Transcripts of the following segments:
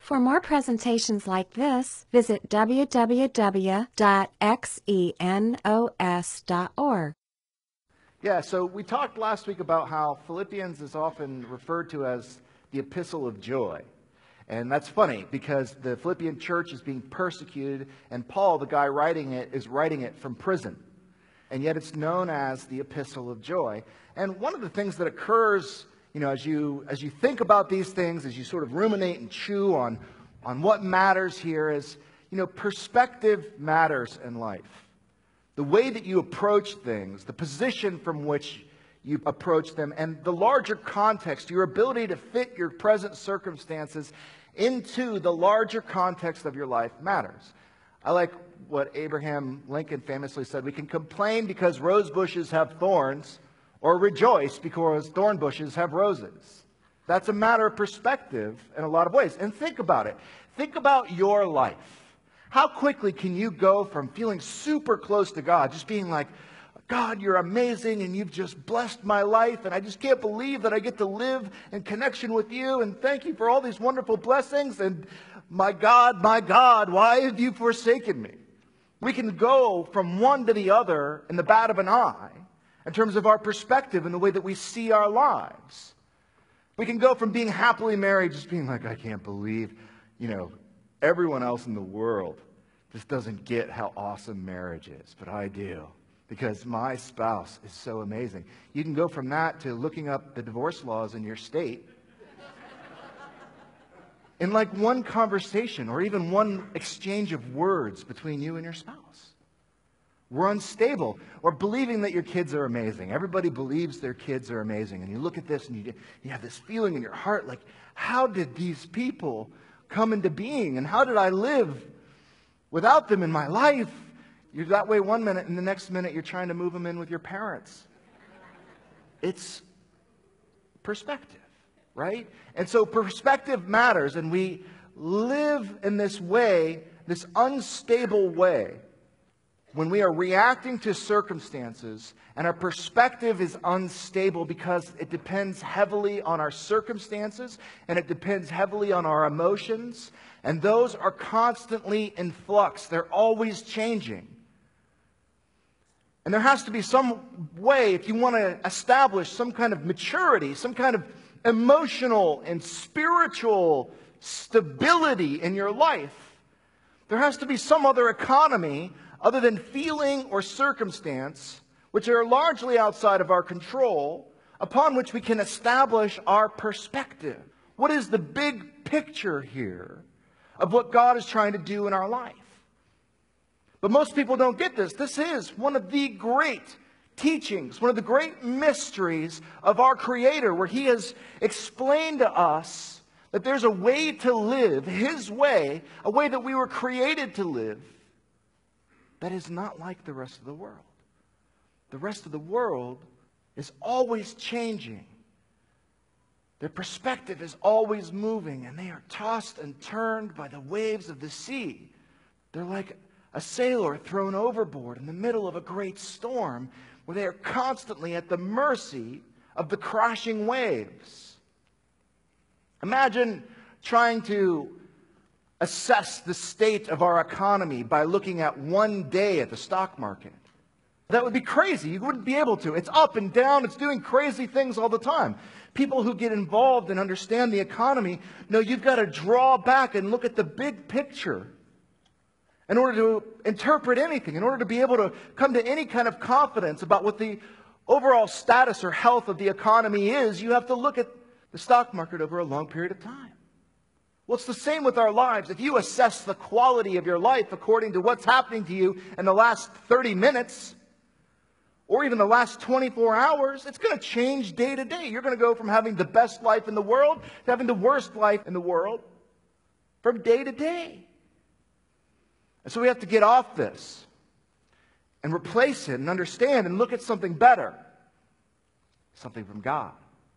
For more presentations like this, visit www.xenos.org. Yeah, so we talked last week about how Philippians is often referred to as the epistle of joy. And that's funny because the Philippian church is being persecuted, and Paul, the guy writing it, is writing it from prison. And yet it's known as the epistle of joy. And one of the things that occurs, as you think about these things, as you sort of ruminate and chew on what matters here is, perspective matters in life. The way that you approach things, the position from which you approach them, and the larger context, your ability to fit your present circumstances into the larger context of your life matters. I like what Abraham Lincoln famously said: we can complain because rose bushes have thorns, or rejoice because thorn bushes have roses. That's a matter of perspective in a lot of ways. And think about it. Think about your life. How quickly can you go from feeling super close to God, just being like, God, you're amazing and you've just blessed my life and I just can't believe that I get to live in connection with you and thank you for all these wonderful blessings, and my God, why have you forsaken me? We can go from one to the other in the bat of an eye in terms of our perspective and the way that we see our lives. We can go from being happily married, just being like, I can't believe, everyone else in the world just doesn't get how awesome marriage is, but I do, because my spouse is so amazing. You can go from that to looking up the divorce laws in your state in like one conversation or even one exchange of words between you and your spouse. We're unstable. Or believing that your kids are amazing. Everybody believes their kids are amazing. And you look at this and you have this feeling in your heart like, how did these people come into being? And how did I live without them in my life? You're that way one minute, and the next minute you're trying to move them in with your parents. It's perspective, right? And so perspective matters, and we live in this way, this unstable way, when we are reacting to circumstances and our perspective is unstable because it depends heavily on our circumstances and it depends heavily on our emotions, and those are constantly in flux. They're always changing. And there has to be some way, if you want to establish some kind of maturity, some kind of emotional and spiritual stability in your life, there has to be some other economy other than feeling or circumstance, which are largely outside of our control, upon which we can establish our perspective. What is the big picture here of what God is trying to do in our life? But most people don't get this. This is one of the great teachings, one of the great mysteries of our Creator, where He has explained to us that there's a way to live, His way, a way that we were created to live, that is not like the rest of the world. The rest of the world is always changing. Their perspective is always moving, and they are tossed and turned by the waves of the sea. They're like a sailor thrown overboard in the middle of a great storm, where they are constantly at the mercy of the crashing waves. Imagine trying to assess the state of our economy by looking at one day at the stock market. That would be crazy. You wouldn't be able to. It's up and down. It's doing crazy things all the time. People who get involved and understand the economy know you've got to draw back and look at the big picture in order to interpret anything, in order to be able to come to any kind of confidence about what the overall status or health of the economy is. You have to look at the stock market over a long period of time. Well, it's the same with our lives. If you assess the quality of your life according to what's happening to you in the last 30 minutes, or even the last 24 hours, it's going to change day to day. You're going to go from having the best life in the world to having the worst life in the world from day to day. And so we have to get off this and replace it and understand and look at something better, something from God.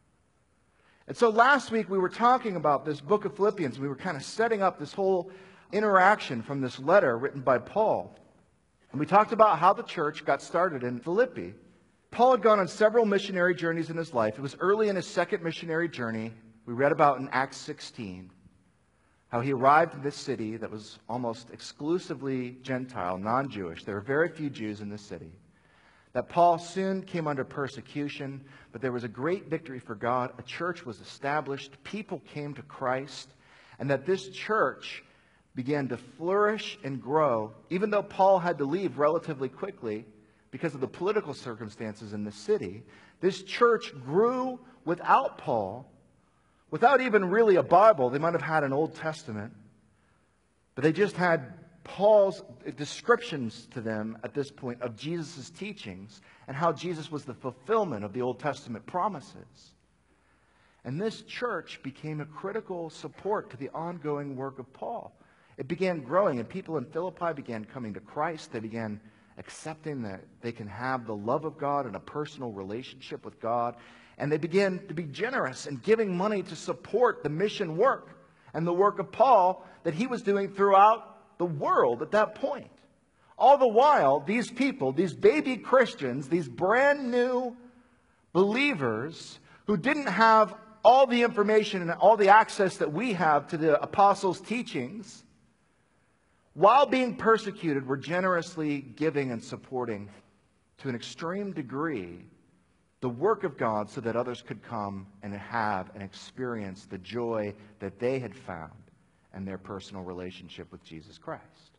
And so last week we were talking about this book of Philippians. We were kind of setting up this whole interaction from this letter written by Paul. And we talked about how the church got started in Philippi. Paul had gone on several missionary journeys in his life. It was early in his second missionary journey. We read about in Acts 16. how he arrived in this city that was almost exclusively Gentile, non-Jewish. There were very few Jews in this city. That Paul soon came under persecution, but there was a great victory for God. A church was established. People came to Christ. And that this church began to flourish and grow, even though Paul had to leave relatively quickly because of the political circumstances in the city. This church grew without Paul, without even really a Bible. They might have had an Old Testament, but they just had Paul's descriptions to them at this point of Jesus' teachings and how Jesus was the fulfillment of the Old Testament promises. And this church became a critical support to the ongoing work of Paul. It began growing, and people in Philippi began coming to Christ. They began accepting that they can have the love of God and a personal relationship with God. And they began to be generous and giving money to support the mission work and the work of Paul that he was doing throughout the world at that point. All the while, these people, these baby Christians, these brand new believers who didn't have all the information and all the access that we have to the apostles' teachings, while being persecuted, were generously giving and supporting to an extreme degree the work of God so that others could come and have and experience the joy that they had found and their personal relationship with Jesus Christ.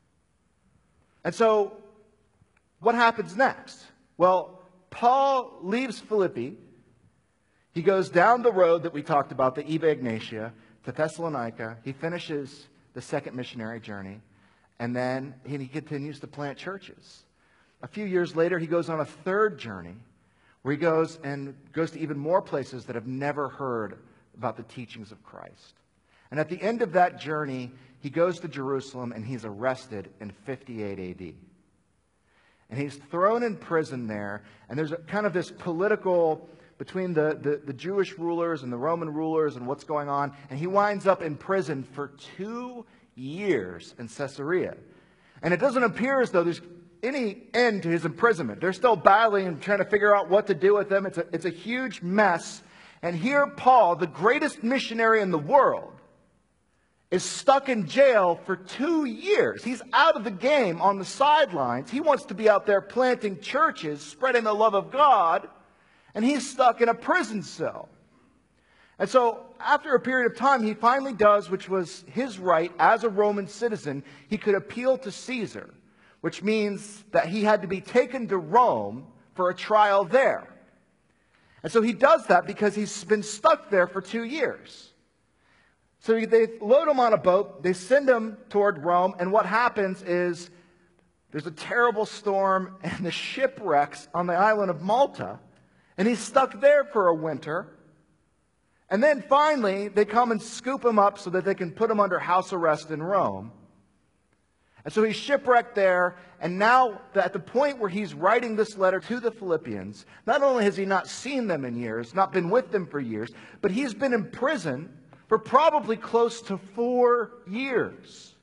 And so, what happens next? Well, Paul leaves Philippi. He goes down the road that we talked about, the Eva Ignatia, to Thessalonica. He finishes the second missionary journey, and then he continues to plant churches. A few years later, he goes on a third journey, where he goes to even more places that have never heard about the teachings of Christ. And at the end of that journey, he goes to Jerusalem and he's arrested in 58 AD. And he's thrown in prison there, and there's kind of this political between the Jewish rulers and the Roman rulers and what's going on, and he winds up in prison for 2 years in Caesarea. And it doesn't appear as though there's any end to his imprisonment. They're still battling and trying to figure out what to do with him. It's a huge mess. And here Paul, the greatest missionary in the world, is stuck in jail for 2 years. He's out of the game on the sidelines. He wants to be out there planting churches, spreading the love of God, and he's stuck in a prison cell. And so, after a period of time, he finally does, which was his right as a Roman citizen. He could appeal to Caesar, which means that he had to be taken to Rome for a trial there. And so he does that because he's been stuck there for 2 years. So they load him on a boat, they send him toward Rome, and what happens is there's a terrible storm, and the ship wrecks on the island of Malta, and he's stuck there for a winter. And then finally, they come and scoop him up so that they can put him under house arrest in Rome. And so he's shipwrecked there, and now at the point where he's writing this letter to the Philippians, not only has he not seen them in years, not been with them for years, but he's been in prison for probably close to 4 years.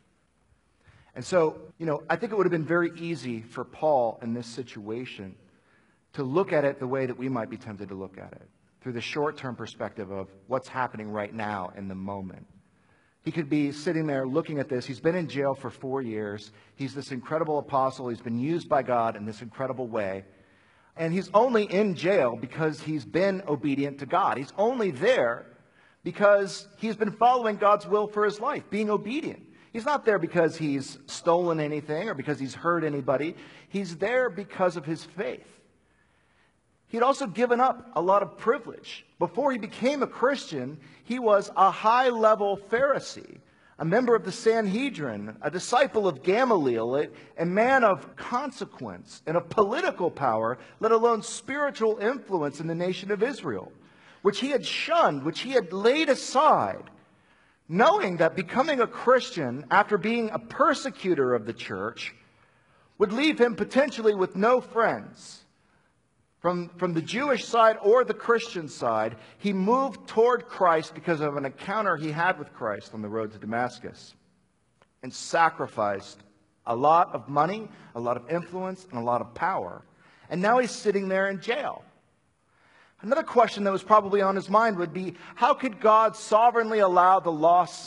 And so, I think it would have been very easy for Paul in this situation to look at it the way that we might be tempted to look at it, through the short-term perspective of what's happening right now in the moment. He could be sitting there looking at this. He's been in jail for 4 years. He's this incredible apostle. He's been used by God in this incredible way. And he's only in jail because he's been obedient to God. He's only there because he's been following God's will for his life, being obedient. He's not there because he's stolen anything or because he's hurt anybody. He's there because of his faith. He'd also given up a lot of privilege. Before he became a Christian, he was a high-level Pharisee, a member of the Sanhedrin, a disciple of Gamaliel, a man of consequence and of political power, let alone spiritual influence in the nation of Israel, which he had shunned, which he had laid aside, knowing that becoming a Christian after being a persecutor of the church would leave him potentially with no friends. From the Jewish side or the Christian side, he moved toward Christ because of an encounter he had with Christ on the road to Damascus, and sacrificed a lot of money, a lot of influence, and a lot of power. And now he's sitting there in jail. Another question that was probably on his mind would be, how could God sovereignly allow the loss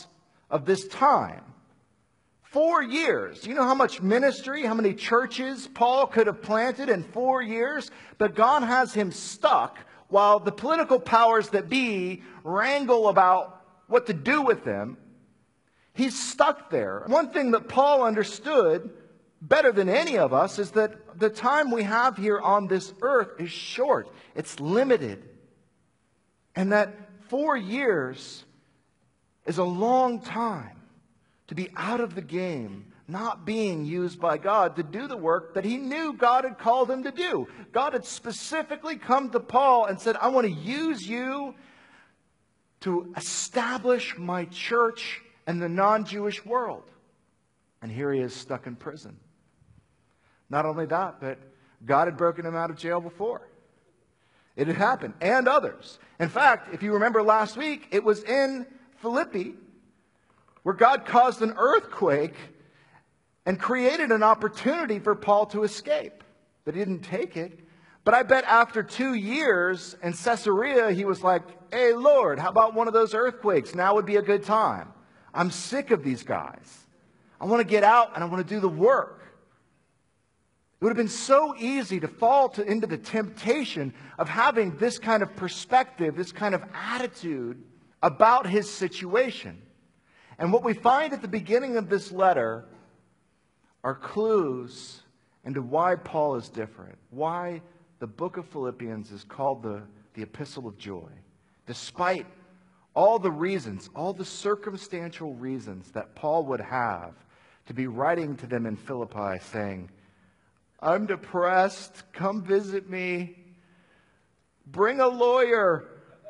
of this time. 4 years. You know how much ministry, how many churches Paul could have planted in 4 years? But God has him stuck while the political powers that be wrangle about what to do with him. He's stuck there. One thing that Paul understood better than any of us is that the time we have here on this earth is short. It's limited. And that 4 years is a long time to be out of the game, not being used by God to do the work that he knew God had called him to do. God had specifically come to Paul and said, I want to use you to establish my church in the non-Jewish world. And here he is stuck in prison. Not only that, but God had broken him out of jail before. It had happened, and others. In fact, if you remember last week, it was in Philippi where God caused an earthquake and created an opportunity for Paul to escape. But he didn't take it. But I bet after 2 years in Caesarea, he was like, hey, Lord, how about one of those earthquakes? Now would be a good time. I'm sick of these guys. I want to get out and I want to do the work. It would have been so easy to fall into the temptation of having this kind of perspective, this kind of attitude about his situation. And what we find at the beginning of this letter are clues into why Paul is different, why the book of Philippians is called the Epistle of Joy, despite all the reasons, all the circumstantial reasons that Paul would have to be writing to them in Philippi saying, I'm depressed, come visit me, bring a lawyer.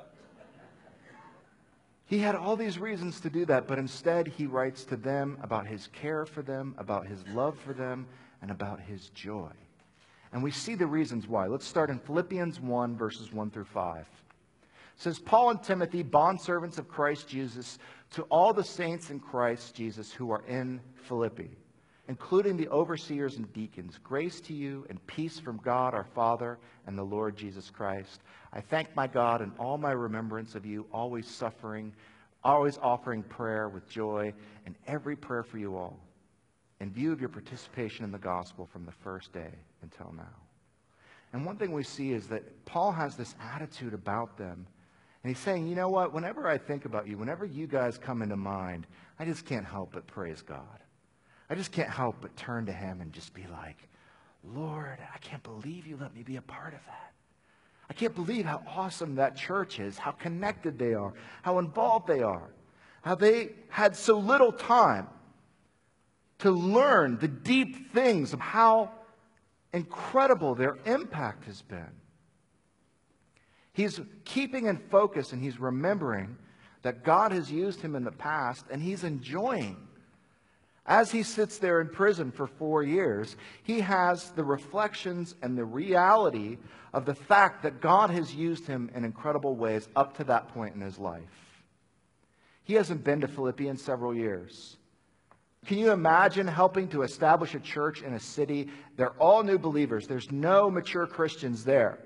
He had all these reasons to do that, but instead he writes to them about his care for them, about his love for them, and about his joy. And we see the reasons why. Let's start in Philippians 1, verses 1 through 5. It says, Paul and Timothy, bondservants of Christ Jesus, to all the saints in Christ Jesus who are in Philippi, including the overseers and deacons, grace to you and peace from God our Father and the Lord Jesus Christ. I thank my God in all my remembrance of you, always offering prayer with joy, and every prayer for you all, in view of your participation in the gospel from the first day until now. And one thing we see is that Paul has this attitude about them, and he's saying, you know what, whenever I think about you, whenever you guys come into mind, I just can't help but praise God. I just can't help but turn to him and just be like, Lord, I can't believe you let me be a part of that. I can't believe how awesome that church is, how connected they are, how involved they are, how they had so little time to learn the deep things of how incredible their impact has been. He's keeping in focus and he's remembering that God has used him in the past, and he's enjoying. As he sits there in prison for 4 years, he has the reflections and the reality of the fact that God has used him in incredible ways up to that point in his life. He hasn't been to Philippi in several years. Can you imagine helping to establish a church in a city? They're all new believers. There's no mature Christians there.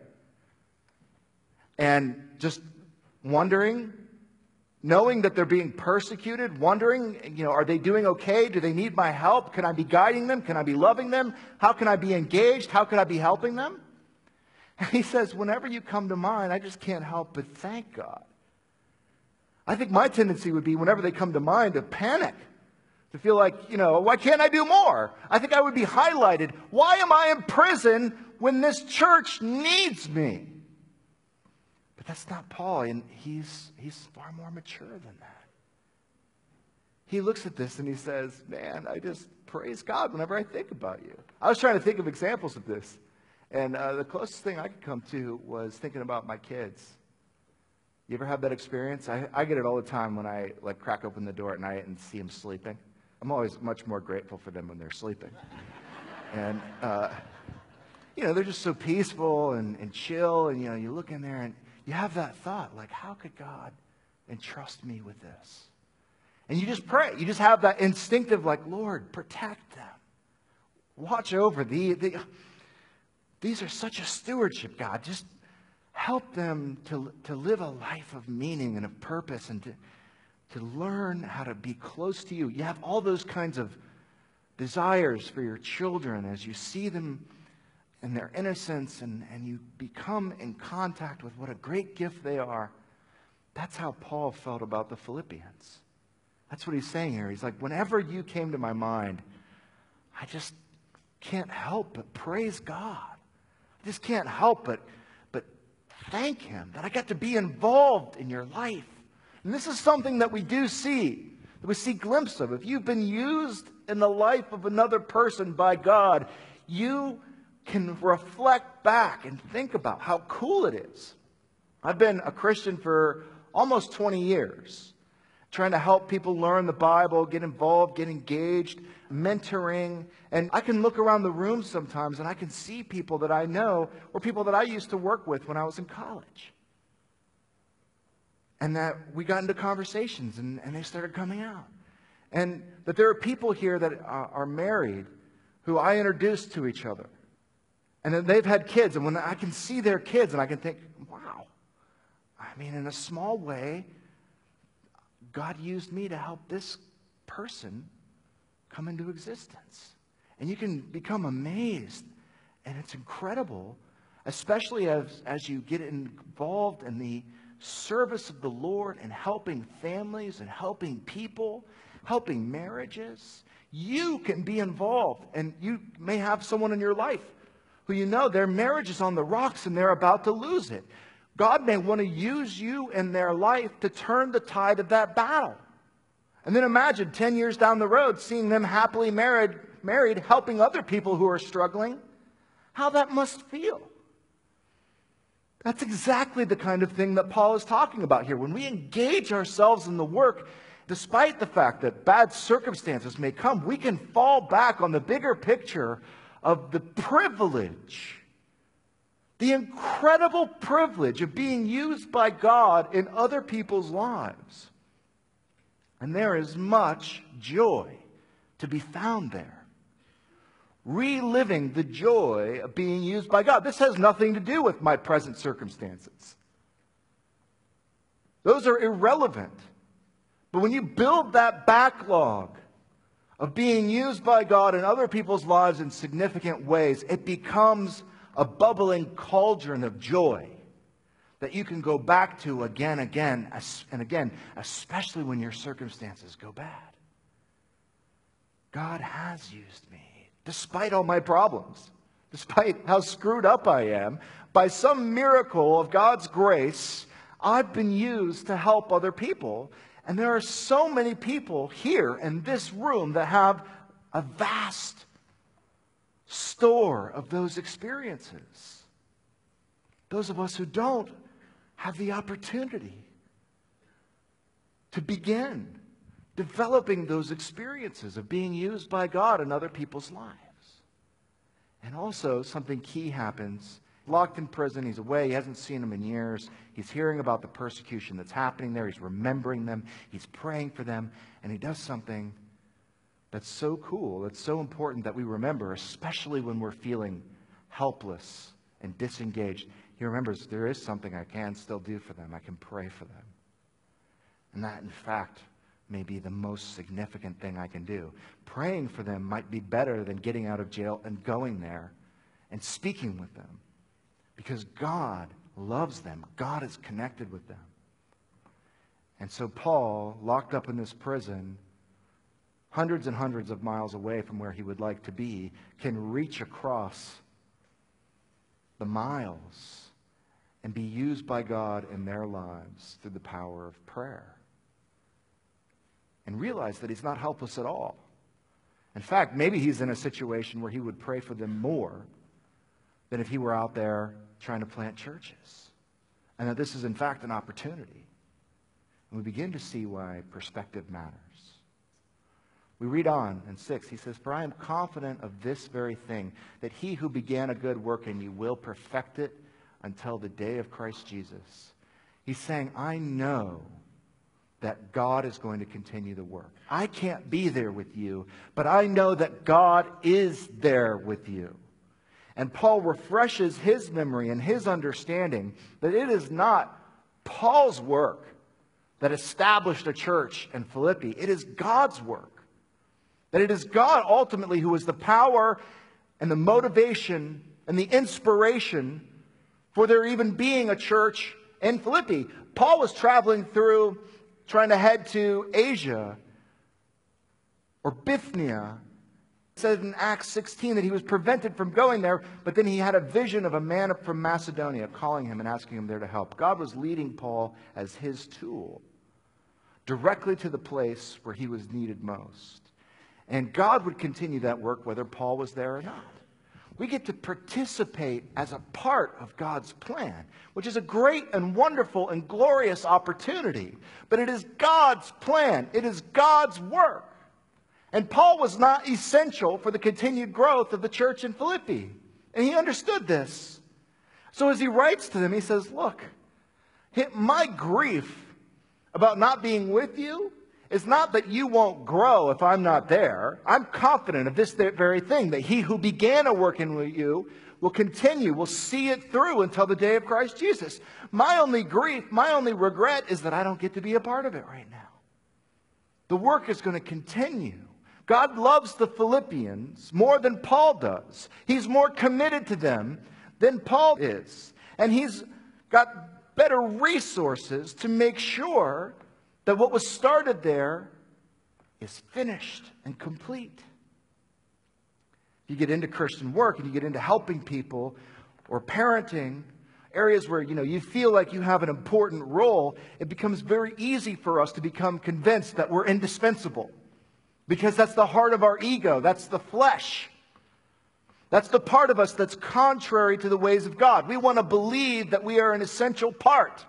And just wondering, knowing that they're being persecuted, wondering, are they doing okay? Do they need my help? Can I be guiding them? Can I be loving them? How can I be engaged? How can I be helping them? And he says, whenever you come to mind, I just can't help but thank God. I think my tendency would be, whenever they come to mind, to panic, to feel like, why can't I do more? I think I would be highlighted. Why am I in prison when this church needs me? But that's not Paul, and he's far more mature than that. He looks at this and he says, man, I just praise God whenever I think about you. I was trying to think of examples of this, and the closest thing I could come to was thinking about my kids. You ever have that experience? I get it all the time when I crack open the door at night and see them sleeping. I'm always much more grateful for them when they're sleeping. And, they're just so peaceful and chill, and, you look in there and you have that thought, like, how could God entrust me with this? And you just pray. You just have that instinctive, like, Lord, protect them. Watch over these are such a stewardship, God. Just help them to live a life of meaning and of purpose, and to learn how to be close to you. You have all those kinds of desires for your children as you see them in their innocence and you become in contact with what a great gift they are. That's how Paul felt about the Philippians. That's what he's saying here. He's like, whenever you came to my mind, I just can't help but praise God. I just can't help but thank Him that I got to be involved in your life. And this is something that we do see, that we see glimpses of. If you've been used in the life of another person by God, you can reflect back and think about how cool it is. I've been a Christian for almost 20 years, trying to help people learn the Bible, get involved, get engaged, mentoring. And I can look around the room sometimes and I can see people that I know or people that I used to work with when I was in college. And that we got into conversations and they started coming out. And that there are people here that are married who I introduced to each other. And then they've had kids. And when I can see their kids and I can think, wow. I mean, in a small way, God used me to help this person come into existence. And you can become amazed. And it's incredible, especially as you get involved in the service of the Lord and helping families and helping people, helping marriages. You can be involved. And you may have someone in your life who you know their marriage is on the rocks and they're about to lose it. God may want to use you in their life to turn the tide of that battle. And then imagine 10 years down the road, seeing them happily married, helping other people who are struggling. How that must feel. That's exactly the kind of thing that Paul is talking about here. When we engage ourselves in the work, despite the fact that bad circumstances may come, we can fall back on the bigger picture of the privilege, the incredible privilege of being used by God in other people's lives. And there is much joy to be found there. Reliving the joy of being used by God. This has nothing to do with my present circumstances. Those are irrelevant. But when you build that backlog of being used by God in other people's lives in significant ways, it becomes a bubbling cauldron of joy that you can go back to again and again, especially when your circumstances go bad. God has used me, despite all my problems, despite how screwed up I am. By some miracle of God's grace, I've been used to help other people. And there are so many people here in this room that have a vast store of those experiences. Those of us who don't have the opportunity to begin developing those experiences of being used by God in other people's lives. And also, something key happens. Locked in prison, he's away, he hasn't seen them in years. He's hearing about the persecution that's happening there. He's remembering them. He's praying for them. And he does something that's so cool, that's so important that we remember, especially when we're feeling helpless and disengaged. He remembers there is something I can still do for them. I can pray for them. And that, in fact, may be the most significant thing I can do. Praying for them might be better than getting out of jail and going there and speaking with them. Because God loves them. God is connected with them. And so Paul, locked up in this prison, hundreds and hundreds of miles away from where he would like to be, can reach across the miles and be used by God in their lives through the power of prayer. And realize that he's not helpless at all. In fact, maybe he's in a situation where he would pray for them more than if he were out there trying to plant churches. And that this is, in fact, an opportunity. And we begin to see why perspective matters. We read on in 6. He says, "For I am confident of this very thing, that he who began a good work in you will perfect it until the day of Christ Jesus." He's saying, I know that God is going to continue the work. I can't be there with you, but I know that God is there with you. And Paul refreshes his memory and his understanding that it is not Paul's work that established a church in Philippi. It is God's work. That it is God ultimately who is the power and the motivation and the inspiration for there even being a church in Philippi. Paul was traveling through, trying to head to Asia or Bithynia. It said in Acts 16 that he was prevented from going there, but then he had a vision of a man from Macedonia calling him and asking him there to help. God was leading Paul as his tool directly to the place where he was needed most. And God would continue that work whether Paul was there or not. We get to participate as a part of God's plan, which is a great and wonderful and glorious opportunity. But it is God's plan. It is God's work. And Paul was not essential for the continued growth of the church in Philippi. And he understood this. So as he writes to them, he says, look, my grief about not being with you is not that you won't grow if I'm not there. I'm confident of this very thing, that he who began a work in you will continue, will see it through until the day of Christ Jesus. My only grief, my only regret is that I don't get to be a part of it right now. The work is going to continue. God loves the Philippians more than Paul does. He's more committed to them than Paul is. And he's got better resources to make sure that what was started there is finished and complete. You get into Christian work and you get into helping people or parenting, areas where you feel like you have an important role, it becomes very easy for us to become convinced that we're indispensable. Because that's the heart of our ego. That's the flesh. That's the part of us that's contrary to the ways of God. We want to believe that we are an essential part.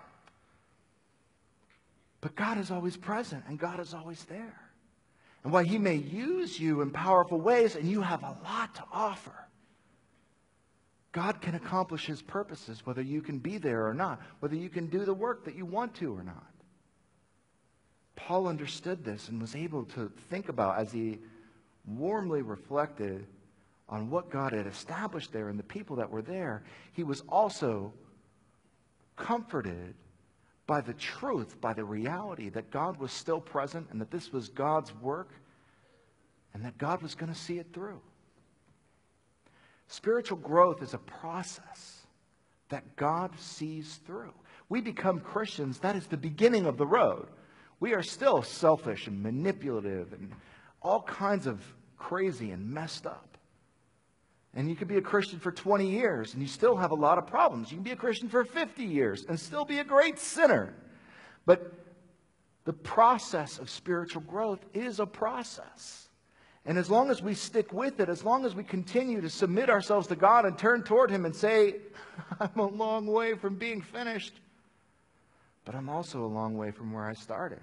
But God is always present and God is always there. And while he may use you in powerful ways and you have a lot to offer, God can accomplish his purposes whether you can be there or not, whether you can do the work that you want to or not. Paul understood this and was able to think about, as he warmly reflected on what God had established there and the people that were there, he was also comforted by the truth, by the reality that God was still present and that this was God's work and that God was going to see it through. Spiritual growth is a process that God sees through. We become Christians, that is the beginning of the road. We are still selfish and manipulative and all kinds of crazy and messed up. And you could be a Christian for 20 years and you still have a lot of problems. You can be a Christian for 50 years and still be a great sinner. But the process of spiritual growth is a process. And as long as we stick with it, as long as we continue to submit ourselves to God and turn toward him and say, I'm a long way from being finished, but I'm also a long way from where I started.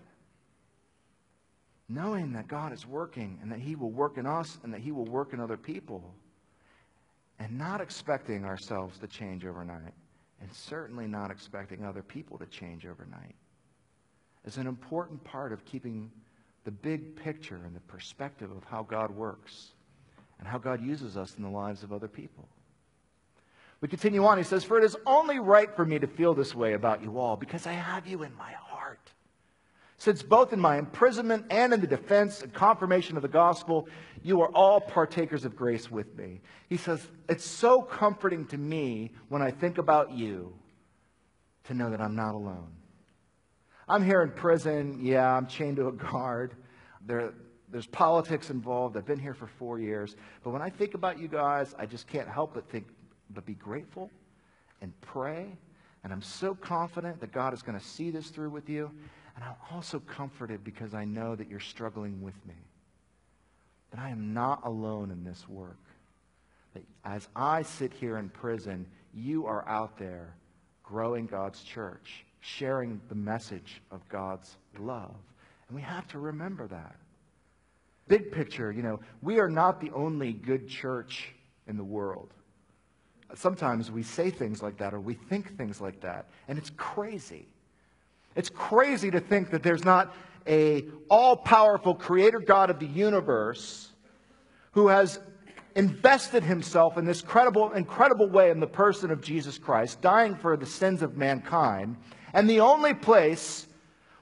Knowing that God is working and that he will work in us and that he will work in other people. And not expecting ourselves to change overnight. And certainly not expecting other people to change overnight. Is an important part of keeping the big picture and the perspective of how God works. And how God uses us in the lives of other people. We continue on. He says, for it is only right for me to feel this way about you all, because I have you in my heart. Since both in my imprisonment and in the defense and confirmation of the gospel, you are all partakers of grace with me. He says, it's so comforting to me when I think about you to know that I'm not alone. I'm here in prison. Yeah, I'm chained to a guard. There's politics involved. I've been here for 4 years. But when I think about you guys, I just can't help but be grateful and pray. And I'm so confident that God is going to see this through with you. And I'm also comforted because I know that you're struggling with me. That I am not alone in this work. That as I sit here in prison, you are out there growing God's church, sharing the message of God's love. And we have to remember that. Big picture, we are not the only good church in the world. Sometimes we say things like that or we think things like that, and it's crazy. It's crazy to think that there's not an all-powerful creator God of the universe who has invested himself in this incredible way in the person of Jesus Christ, dying for the sins of mankind. And the only place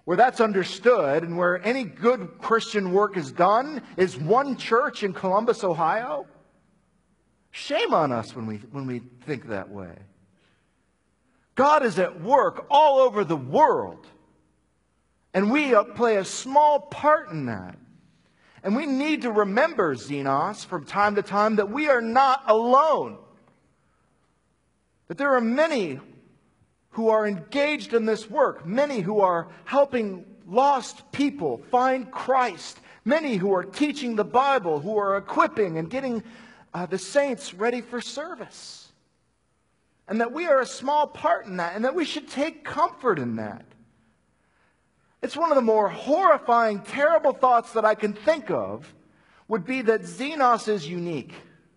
where that's understood and where any good Christian work is done is one church in Columbus, Ohio? Shame on us when we think that way. God is at work all over the world, and we play a small part in that. And we need to remember, Xenos, from time to time, that we are not alone. That there are many who are engaged in this work, many who are helping lost people find Christ, many who are teaching the Bible, who are equipping and getting the saints ready for service. And that we are a small part in that, and that we should take comfort in that. It's one of the more horrifying, terrible thoughts that I can think of would be that Xenos is unique.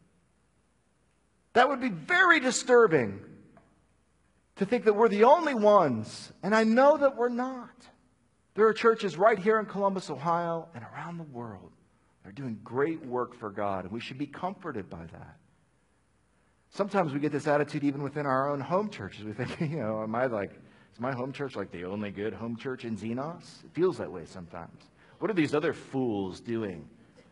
That would be very disturbing to think that we're the only ones, and I know that we're not. There are churches right here in Columbus, Ohio, and around the world. They're doing great work for God, and we should be comforted by that. Sometimes we get this attitude even within our own home churches. We think, is my home church like the only good home church in Xenos? It feels that way sometimes. What are these other fools doing?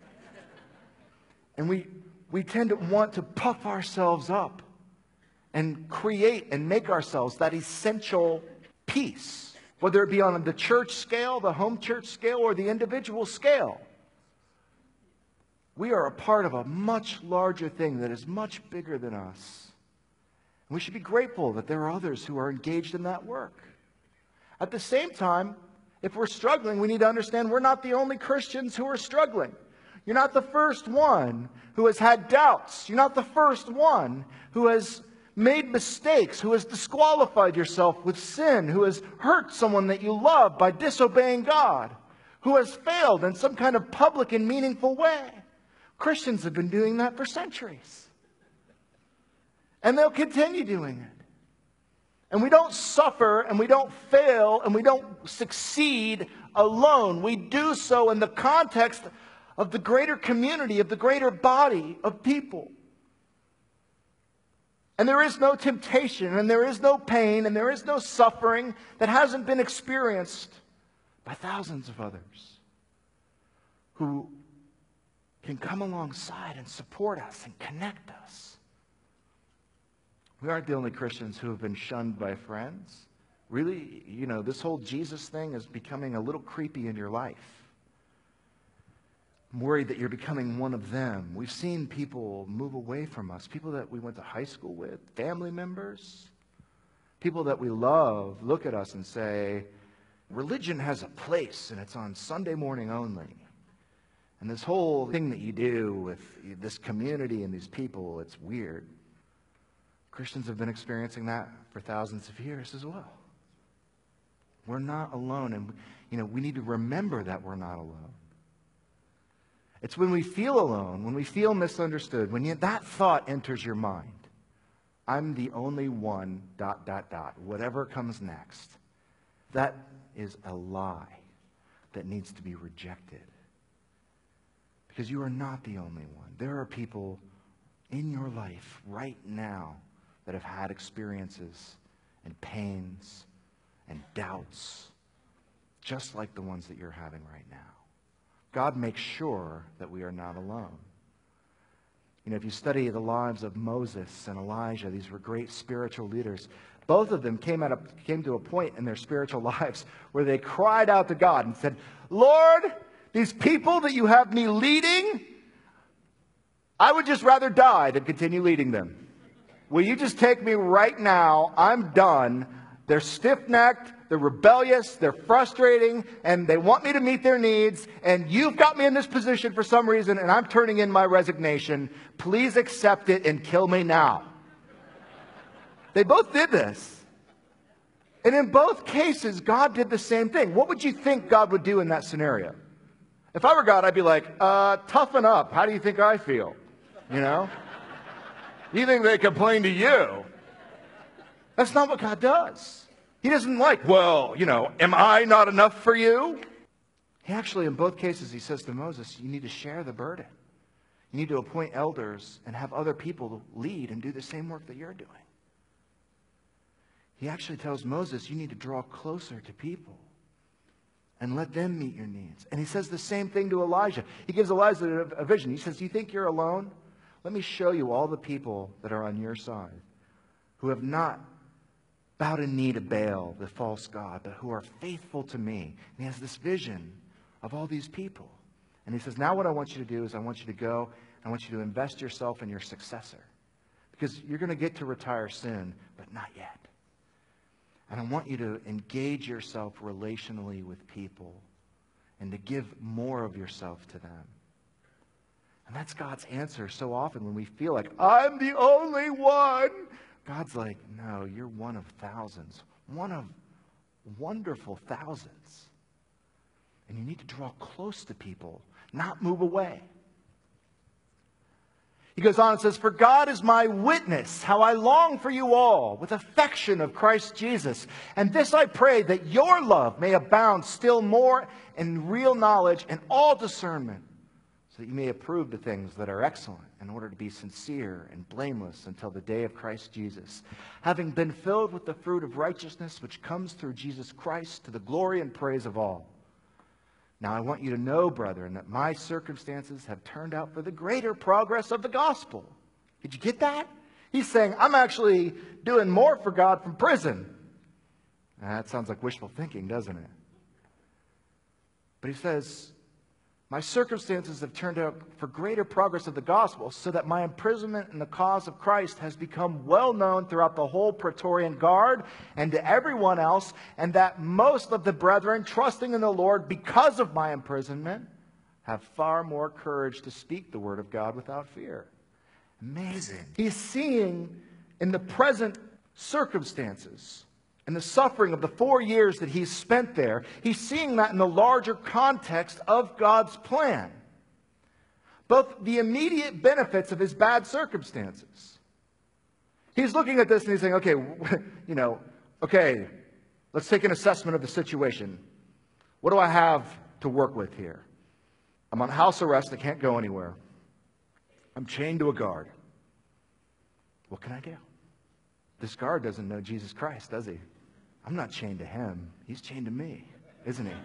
And we tend to want to puff ourselves up and create and make ourselves that essential piece, whether it be on the church scale, the home church scale, or the individual scale. We are a part of a much larger thing that is much bigger than us. And we should be grateful that there are others who are engaged in that work. At the same time, if we're struggling, we need to understand we're not the only Christians who are struggling. You're not the first one who has had doubts. You're not the first one who has made mistakes, who has disqualified yourself with sin, who has hurt someone that you love by disobeying God, who has failed in some kind of public and meaningful way. Christians have been doing that for centuries. And they'll continue doing it. And we don't suffer, and we don't fail, and we don't succeed alone. We do so in the context of the greater community, of the greater body of people. And there is no temptation, and there is no pain, and there is no suffering that hasn't been experienced by thousands of others who can come alongside and support us and connect us. We aren't the only Christians who have been shunned by friends. Really, this whole Jesus thing is becoming a little creepy in your life. I'm worried that you're becoming one of them. We've seen people move away from us, people that we went to high school with, family members, people that we love look at us and say, religion has a place and it's on Sunday morning only. And this whole thing that you do with this community and these people, it's weird. Christians have been experiencing that for thousands of years as well. We're not alone, and we need to remember that we're not alone. It's when we feel alone, when we feel misunderstood, when that thought enters your mind, I'm the only one, ... whatever comes next. That is a lie that needs to be rejected. Because you are not the only one. There are people in your life right now that have had experiences and pains and doubts, just like the ones that you're having right now. God makes sure that we are not alone. If you study the lives of Moses and Elijah, these were great spiritual leaders. Both of them came to a point in their spiritual lives where they cried out to God and said, Lord, these people that you have me leading, I would just rather die than continue leading them. Will you just take me right now? I'm done. They're stiff-necked, they're rebellious, they're frustrating, and they want me to meet their needs, and you've got me in this position for some reason, and I'm turning in my resignation. Please accept it and kill me now. They both did this. And in both cases, God did the same thing. What would you think God would do in that scenario? If I were God, I'd be like, toughen up. How do you think I feel? You think they complain to you? That's not what God does. He doesn't am I not enough for you? He actually, in both cases, he says to Moses, you need to share the burden. You need to appoint elders and have other people lead and do the same work that you're doing. He actually tells Moses, you need to draw closer to people. and let them meet your needs. And he says the same thing to Elijah. He gives Elijah a vision. He says, you think you're alone? Let me show you all the people that are on your side who have not bowed a knee to Baal, the false god, but who are faithful to me. And he has this vision of all these people. And he says, now what I want you to do is I want you to go, I want you to invest yourself in your successor. Because you're going to get to retire soon, but not yet. And I want you to engage yourself relationally with people and to give more of yourself to them. And that's God's answer so often when we feel like, I'm the only one. God's like, no, you're one of thousands, one of wonderful thousands. And you need to draw close to people, not move away. He goes on and says, for God is my witness, how I long for you all with affection of Christ Jesus. And this I pray, that your love may abound still more in real knowledge and all discernment, so that you may approve the things that are excellent, in order to be sincere and blameless until the day of Christ Jesus, having been filled with the fruit of righteousness which comes through Jesus Christ, to the glory and praise of all. Now I want you to know, brethren, that my circumstances have turned out for the greater progress of the gospel. Did you get that? He's saying, I'm actually doing more for God from prison. Now, that sounds like wishful thinking, doesn't it? But he says, my circumstances have turned out for greater progress of the gospel, so that my imprisonment in the cause of Christ has become well known throughout the whole Praetorian Guard and to everyone else, and that most of the brethren, trusting in the Lord because of my imprisonment, have far more courage to speak the word of God without fear. Amazing. He's seeing in the present circumstances and the suffering of the 4 years that he's spent there, he's seeing that in the larger context of God's plan. Both the immediate benefits of his bad circumstances. He's looking at this and he's saying, okay, let's take an assessment of the situation. What do I have to work with here? I'm on house arrest. I can't go anywhere. I'm chained to a guard. What can I do? This guard doesn't know Jesus Christ, does he? I'm not chained to him. He's chained to me, isn't he?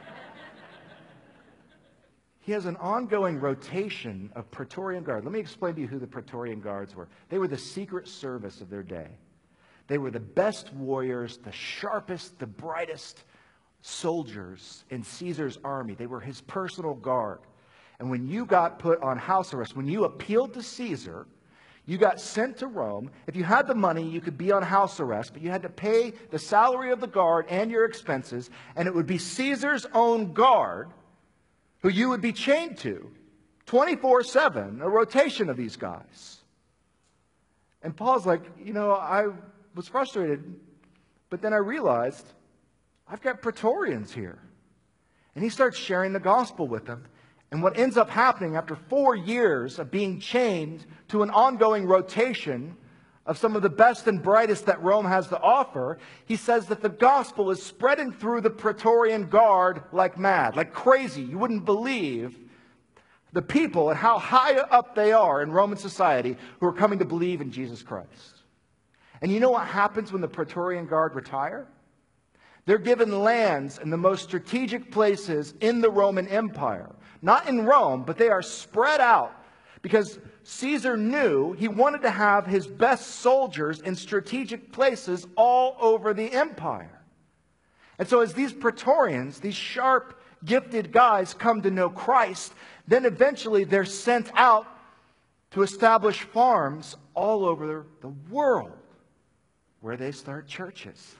He has an ongoing rotation of Praetorian Guard. Let me explain to you who the Praetorian Guards were. They were the secret service of their day. They were the best warriors, the sharpest, the brightest soldiers in Caesar's army. They were his personal guard. And when you got put on house arrest, when you appealed to Caesar, you got sent to Rome. If you had the money, you could be on house arrest, but you had to pay the salary of the guard and your expenses, and it would be Caesar's own guard who you would be chained to 24/7, a rotation of these guys. And Paul's like, I was frustrated, but then I realized I've got Praetorians here. And he starts sharing the gospel with them. And what ends up happening after 4 years of being chained to an ongoing rotation of some of the best and brightest that Rome has to offer, he says that the gospel is spreading through the Praetorian Guard like mad, like crazy. You wouldn't believe the people and how high up they are in Roman society who are coming to believe in Jesus Christ. And you know what happens when the Praetorian Guard retire? They're given lands in the most strategic places in the Roman Empire. Not in Rome, but they are spread out because Caesar knew he wanted to have his best soldiers in strategic places all over the empire. And so as these Praetorians, these sharp, gifted guys come to know Christ, then eventually they're sent out to establish farms all over the world where they start churches.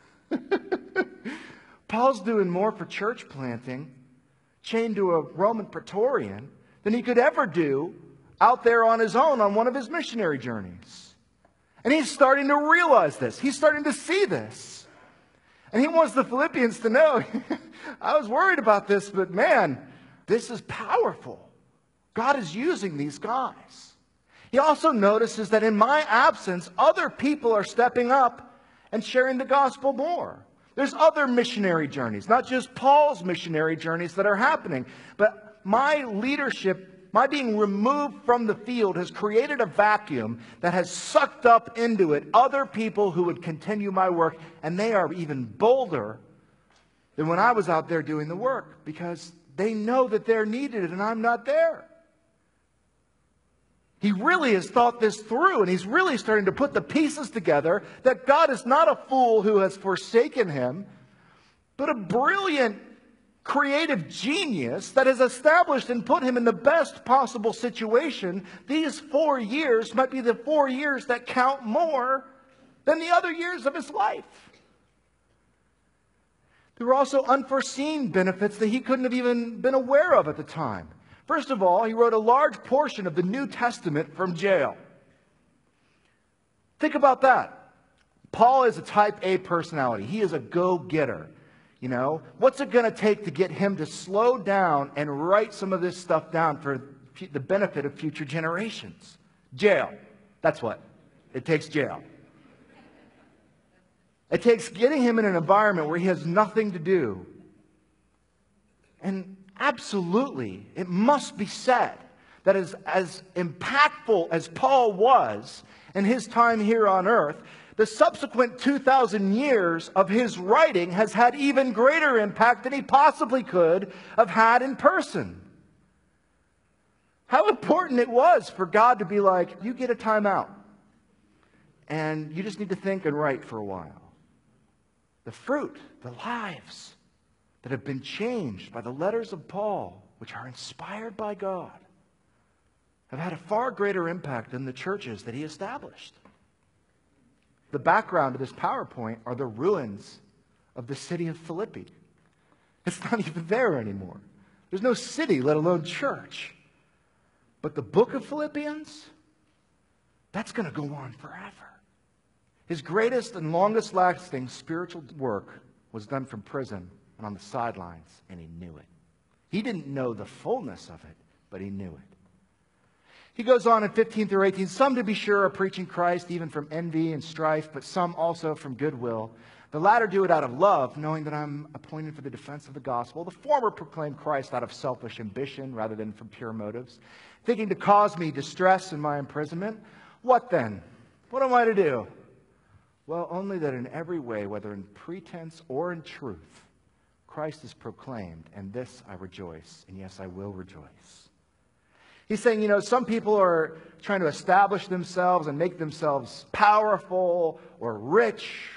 Paul's doing more for church planting, chained to a Roman Praetorian, than he could ever do out there on his own on one of his missionary journeys. And he's starting to realize this. He's starting to see this. And he wants the Philippians to know, I was worried about this, but man, this is powerful. God is using these guys. He also notices that in my absence, other people are stepping up and sharing the gospel more. There's other missionary journeys, not just Paul's missionary journeys that are happening. But my leadership, my being removed from the field has created a vacuum that has sucked up into it other people who would continue my work. And they are even bolder than when I was out there doing the work, because they know that they're needed and I'm not there. He really has thought this through, and he's really starting to put the pieces together that God is not a fool who has forsaken him, but a brilliant, creative genius that has established and put him in the best possible situation. These 4 years might be the 4 years that count more than the other years of his life. There were also unforeseen benefits that he couldn't have even been aware of at the time. First of all, he wrote a large portion of the New Testament from jail. Think about that. Paul is a type A personality. He is a go-getter. You know, what's it going to take to get him to slow down and write some of this stuff down for the benefit of future generations? Jail. That's what. It takes jail. It takes getting him in an environment where he has nothing to do. And absolutely, it must be said that as impactful as Paul was in his time here on earth, the subsequent 2,000 years of his writing has had even greater impact than he possibly could have had in person. How important it was for God to be like, you get a timeout, and you just need to think and write for a while. The fruit, the lives that have been changed by the letters of Paul, which are inspired by God, have had a far greater impact than the churches that he established. The background of this PowerPoint are the ruins of the city of Philippi. It's not even there anymore. There's no city, let alone church. But the book of Philippians, that's going to go on forever. His greatest and longest lasting spiritual work was done from prison and on the sidelines, and he knew it. He didn't know the fullness of it, but he knew it. He goes on in 15 through 18, some to be sure are preaching Christ even from envy and strife, but some also from goodwill. The latter do it out of love, knowing that I'm appointed for the defense of the gospel. The former proclaim Christ out of selfish ambition rather than from pure motives, thinking to cause me distress in my imprisonment. What then? What am I to do? Well, only that in every way, whether in pretense or in truth, Christ is proclaimed, and this I rejoice, and yes, I will rejoice. He's saying, you know, some people are trying to establish themselves and make themselves powerful or rich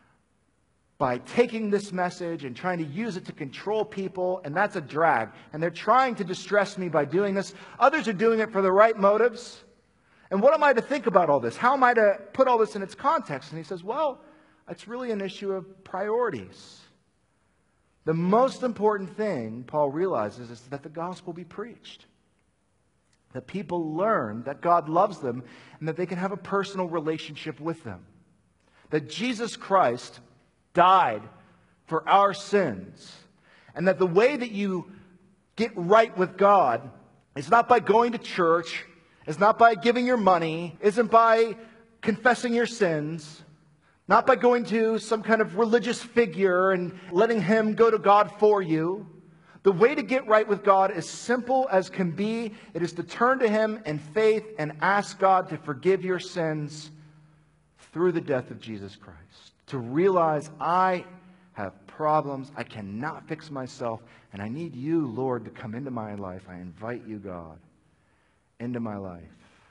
by taking this message and trying to use it to control people, and that's a drag. And they're trying to distress me by doing this. Others are doing it for the right motives. And what am I to think about all this? How am I to put all this in its context? And he says, well, it's really an issue of priorities. The most important thing, Paul realizes, is that the gospel be preached. That people learn that God loves them and that they can have a personal relationship with them. That Jesus Christ died for our sins. And that the way that you get right with God is not by going to church, is not by giving your money, isn't by confessing your sins, not by going to some kind of religious figure and letting him go to God for you. The way to get right with God is simple as can be. It is to turn to him in faith and ask God to forgive your sins through the death of Jesus Christ. To realize I have problems, I cannot fix myself, and I need you, Lord, to come into my life. I invite you, God, into my life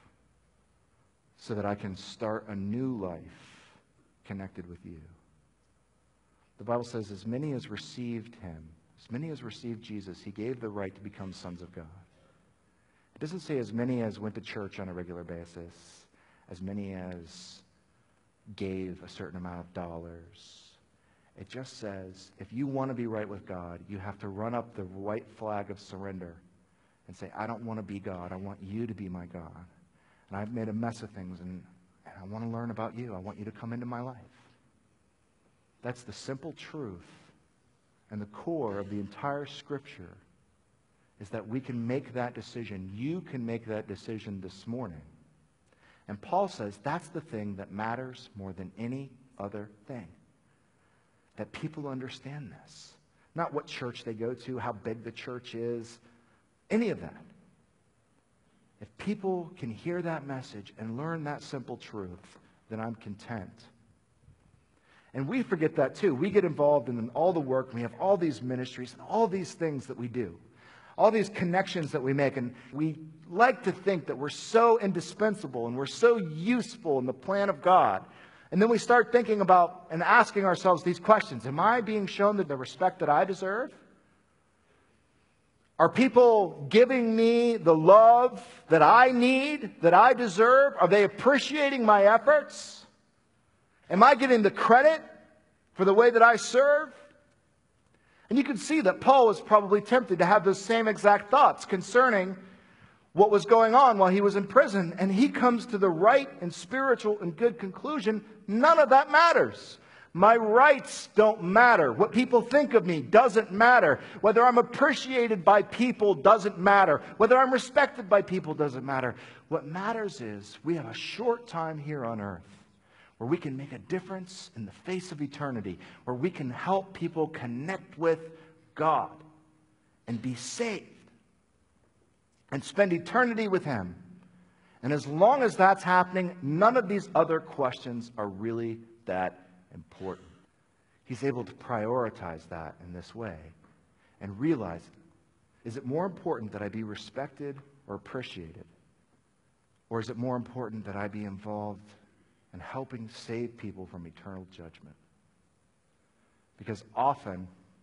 so that I can start a new life connected with you. The Bible says, as many as received him, as many as received Jesus, he gave the right to become sons of God. It doesn't say as many as went to church on a regular basis, as many as gave a certain amount of dollars. It just says, if you want to be right with God, you have to run up the white flag of surrender and say, I don't want to be God. I want you to be my God. And I've made a mess of things, and I want to learn about you. I want you to come into my life. That's the simple truth. And the core of the entire Scripture is that we can make that decision. You can make that decision this morning. And Paul says that's the thing that matters more than any other thing. That people understand this. Not what church they go to, how big the church is, any of that. If people can hear that message and learn that simple truth, then I'm content. And we forget that too. We get involved in all the work, and we have all these ministries and all these things that we do, all these connections that we make, and we like to think that we're so indispensable and we're so useful in the plan of God. And then we start thinking about and asking ourselves these questions. Am I being shown the respect that I deserve? Are people giving me the love that I need, that I deserve? Are they appreciating my efforts? Am I getting the credit for the way that I serve? And you can see that Paul was probably tempted to have those same exact thoughts concerning what was going on while he was in prison. And he comes to the right and spiritual and good conclusion: none of that matters. My rights don't matter. What people think of me doesn't matter. Whether I'm appreciated by people doesn't matter. Whether I'm respected by people doesn't matter. What matters is we have a short time here on earth where we can make a difference in the face of eternity, where we can help people connect with God and be saved and spend eternity with Him. And as long as that's happening, none of these other questions are really that important. He's able to prioritize that in this way and realize, is it more important that I be respected or appreciated? Or is it more important that I be involved in helping save people from eternal judgment? Because often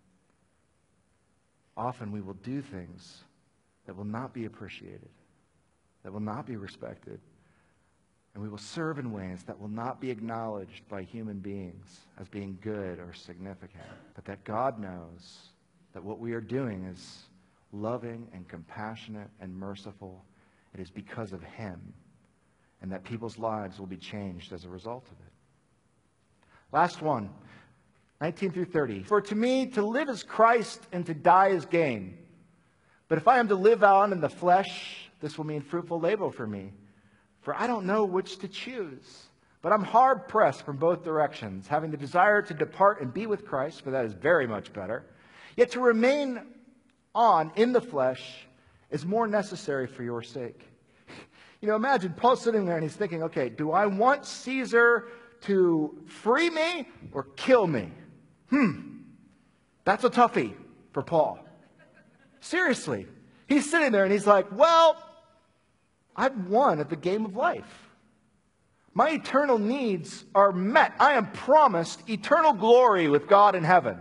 we will do things that will not be appreciated, that will not be respected, and we will serve in ways that will not be acknowledged by human beings as being good or significant, but that God knows that what we are doing is loving and compassionate and merciful. It is because of Him, and that people's lives will be changed as a result of it. Last one, 19 through 30. For to me, to live is Christ, and to die is gain. But if I am to live on in the flesh, this will mean fruitful labor for me. For I don't know which to choose. But I'm hard-pressed from both directions, having the desire to depart and be with Christ, for that is very much better. Yet to remain on in the flesh is more necessary for your sake. You know, imagine Paul sitting there and he's thinking, okay, do I want Caesar to free me or kill me? That's a toughie for Paul. Seriously. He's sitting there and he's like, well, I've won at the game of life. My eternal needs are met. I am promised eternal glory with God in heaven.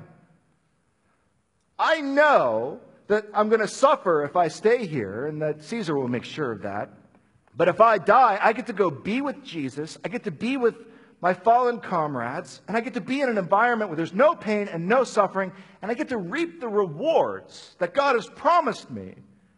I know that I'm going to suffer if I stay here, and that Caesar will make sure of that. But if I die, I get to go be with Jesus. I get to be with my fallen comrades, and I get to be in an environment where there's no pain and no suffering, and I get to reap the rewards that God has promised me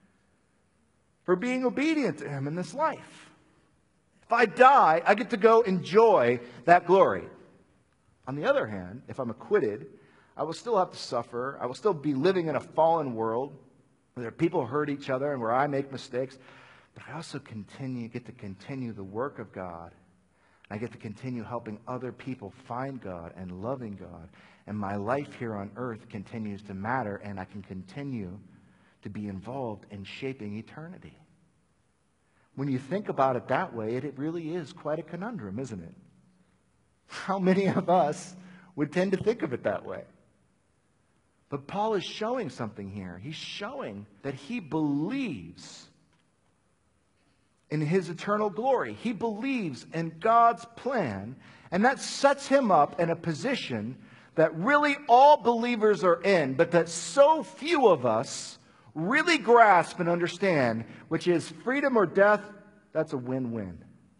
for being obedient to Him in this life. If I die, I get to go enjoy that glory. On the other hand, if I'm acquitted, I will still have to suffer. I will still be living in a fallen world where people hurt each other and where I make mistakes. But I also get to continue the work of God. I get to continue helping other people find God and loving God. And my life here on earth continues to matter, and I can continue to be involved in shaping eternity. When you think about it that way, it really is quite a conundrum, isn't it? How many of us would tend to think of it that way? But Paul is showing something here. He's showing that he believes in his eternal glory. He believes in God's plan, and that sets him up in a position that really all believers are in, but that so few of us really grasp and understand, which is freedom or death. That's a win-win.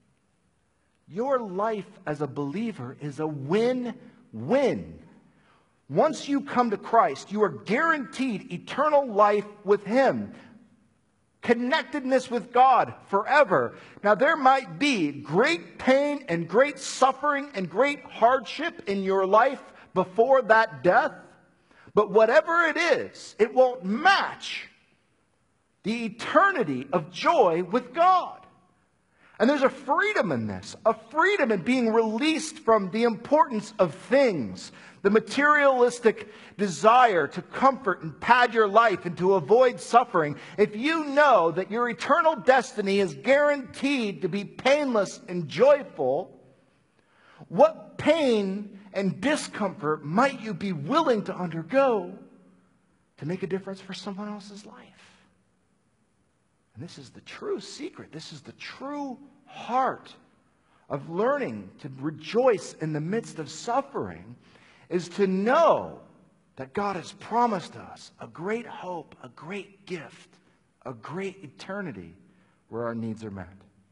Your life as a believer is a win-win. Once you come to Christ, you are guaranteed eternal life with Him. Connectedness with God forever. Now, there might be great pain and great suffering and great hardship in your life before that death. But whatever it is, it won't match the eternity of joy with God. And there's a freedom in this, a freedom in being released from the importance of things, the materialistic desire to comfort and pad your life and to avoid suffering. If you know that your eternal destiny is guaranteed to be painless and joyful, What pain and discomfort might you be willing to undergo to make a difference for someone else's life? And this is the true secret. This is the true heart of learning to rejoice in the midst of suffering, is to know that God has promised us a great hope, a great gift, a great eternity where our needs are met.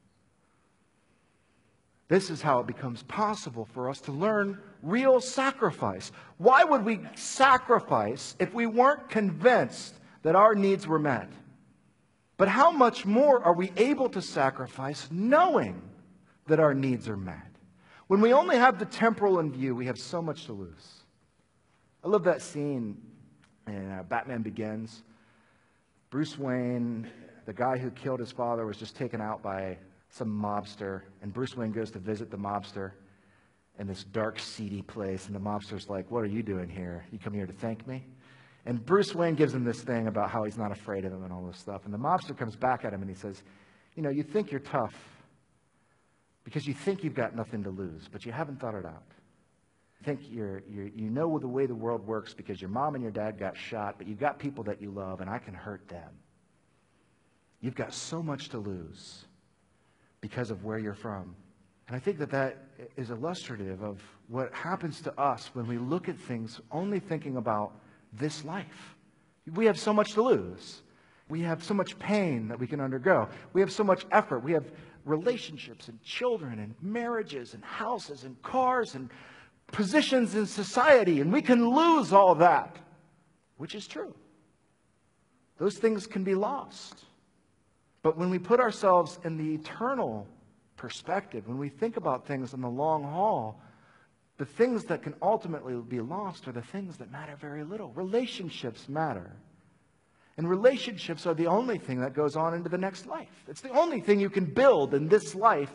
This is how it becomes possible for us to learn real sacrifice. Why would we sacrifice if we weren't convinced that our needs were met? But how much more are we able to sacrifice knowing that our needs are met? When we only have the temporal in view, we have so much to lose. I love that scene in Batman Begins. Bruce Wayne, the guy who killed his father, was just taken out by some mobster, and Bruce Wayne goes to visit the mobster in this dark, seedy place, and the mobster's like, "What are you doing here? You come here to thank me?" And Bruce Wayne gives him this thing about how he's not afraid of him and all this stuff, and the mobster comes back at him and he says, "You know, you think you're tough because you think you've got nothing to lose, but you haven't thought it out. You think you know the way the world works because your mom and your dad got shot, but you've got people that you love, and I can hurt them. You've got so much to lose because of where you're from." And I think that is illustrative of what happens to us when we look at things only thinking about this life. We have so much to lose. We have so much pain that we can undergo. We have so much effort. We have relationships and children and marriages and houses and cars and positions in society, and we can lose all that, which is true. Those things can be lost. But when we put ourselves in the eternal perspective, when we think about things in the long haul, the things that can ultimately be lost are the things that matter very little. Relationships matter. And relationships are the only thing that goes on into the next life. It's the only thing you can build in this life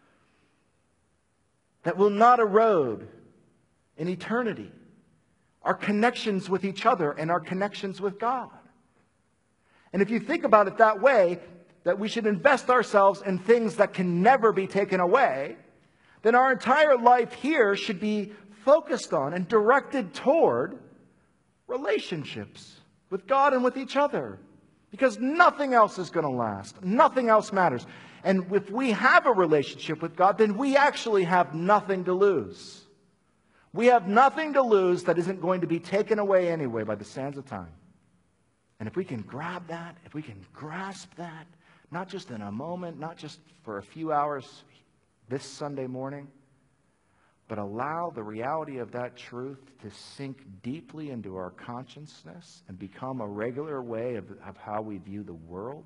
that will not erode in eternity. Our connections with each other and our connections with God. And if you think about it that way, that we should invest ourselves in things that can never be taken away, then our entire life here should be focused on and directed toward relationships with God and with each other. Because nothing else is going to last. Nothing else matters. And if we have a relationship with God, then we actually have nothing to lose. We have nothing to lose that isn't going to be taken away anyway by the sands of time. And if we can grab that, if we can grasp that, not just in a moment, not just for a few hours this Sunday morning, but allow the reality of that truth to sink deeply into our consciousness and become a regular way of how we view the world,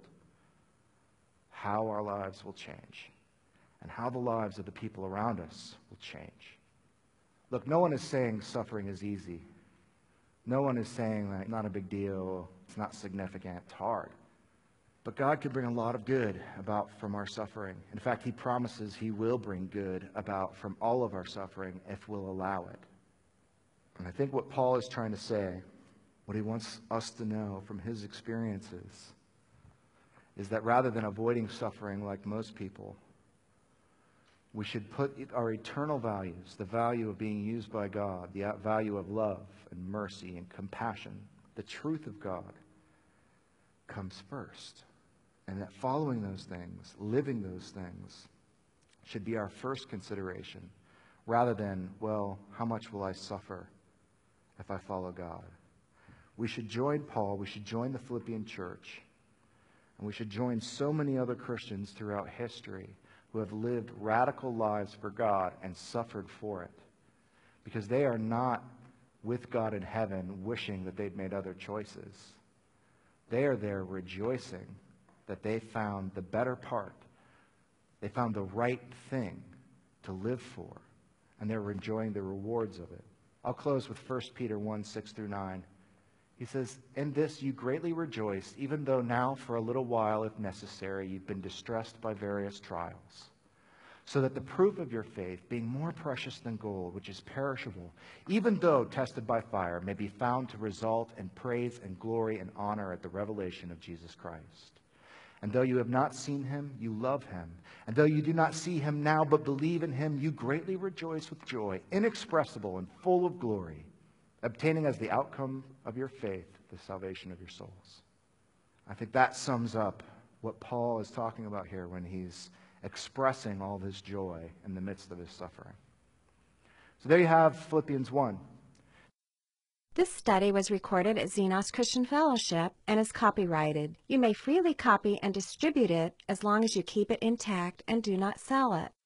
how our lives will change, and how the lives of the people around us will change. Look, no one is saying suffering is easy. No one is saying that it's not a big deal, it's not significant, it's hard. But God can bring a lot of good about from our suffering. In fact, He promises He will bring good about from all of our suffering if we'll allow it. And I think what Paul is trying to say, what he wants us to know from his experiences, is that rather than avoiding suffering like most people, we should put our eternal values, the value of being used by God, the value of love and mercy and compassion, the truth of God, comes first. And that following those things, living those things, should be our first consideration, rather than, well, how much will I suffer if I follow God? We should join Paul, we should join the Philippian church, and we should join so many other Christians throughout history who have lived radical lives for God and suffered for it, because they are not with God in heaven wishing that they'd made other choices. They are there rejoicing that they found the better part. They found the right thing to live for, and they're enjoying the rewards of it. I'll close with 1 Peter 1, 6 through 9. He says, "In this you greatly rejoice, even though now for a little while, if necessary, you've been distressed by various trials, so that the proof of your faith, being more precious than gold, which is perishable, even though tested by fire, may be found to result in praise and glory and honor at the revelation of Jesus Christ. And though you have not seen him, you love him. And though you do not see him now, but believe in him, you greatly rejoice with joy, inexpressible and full of glory, obtaining as the outcome of your faith the salvation of your souls. I think that sums up what Paul is talking about here when he's expressing all this joy in the midst of his suffering. So there you have Philippians 1. This study was recorded at Xenos Christian Fellowship and is copyrighted. You may freely copy and distribute it as long as you keep it intact and do not sell it.